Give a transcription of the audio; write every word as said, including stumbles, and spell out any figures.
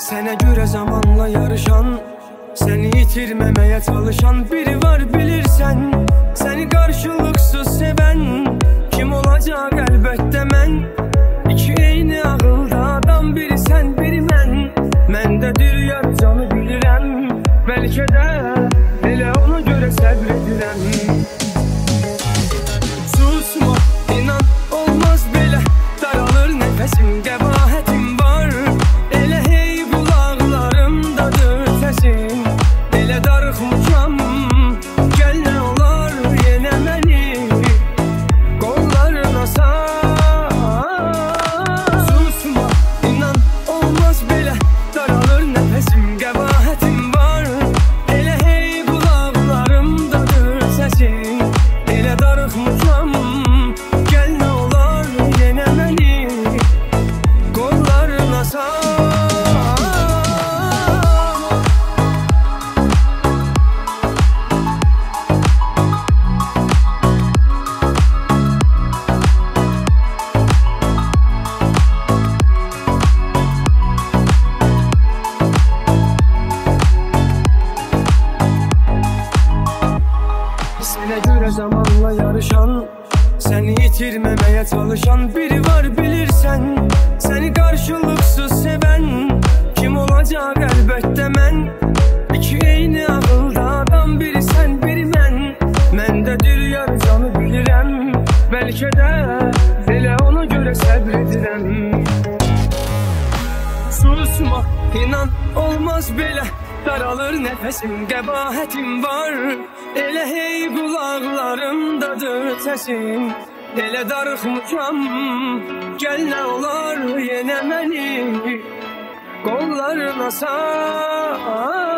Sənə görə zamanla yarışan, səni itirməməyə çalışan biri var bilirsən. Səni qarşılıqsız sevən kim olacaq əlbəttə mən. İki eyni ağılda adam, biri sən biri mən. Məndədir yar canı bilirəm, bəlkə də elə ona görə səbr edirəm. Susma, inan olmaz belə, daralır nəfəsim, qəbahətim var. Elə hey qulaqlarımdadır səsin, elə darıxmışam, gəl nə olar yenə məni qollarına sar. Susma, inan olmaz belə, daralır nəfəsim, qəbahətim var. Elə hey qulaqlarımdadır səsin, elə darıxmışam, gəl nə olar yenə məni qollarına sar. Sənə görə zamanla yarışan, səni itirməməyə çalışan biri var bilirsən. Səni qarşılıqsız sevən kim olacaq əlbəttə mən. İki eyni ağılda adam, biri sən biri mən. Məndədir yar canı bilirəm, bəlkə də elə ona görə səbr edirəm. Susma, inan olmaz belə, daralır nəfəsim, qəbahətim var. Elə hey qulaqlarımdadır səsin, elə darıxmışam, gəl nə olar yenə məni qollarına sar.